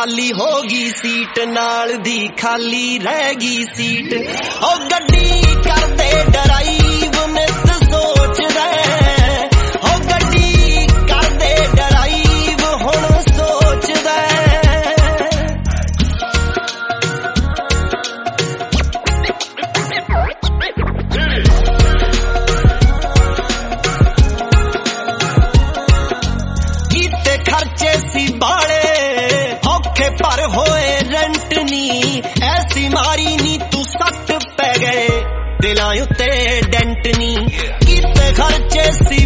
खाली हो गई सीट नाल दी खाली रह गई सीट ओ गड्डी कर दे ड्राइव नित सोच रहे ओ गड्डी कर दे ड्राइव हुण सोच कीते खर्चे सी बाले औखे पर होए रेंट नी ऐसी मारी नी तू सट पै गए दिलां उत्ते डेंट नी कीते खर्चे सी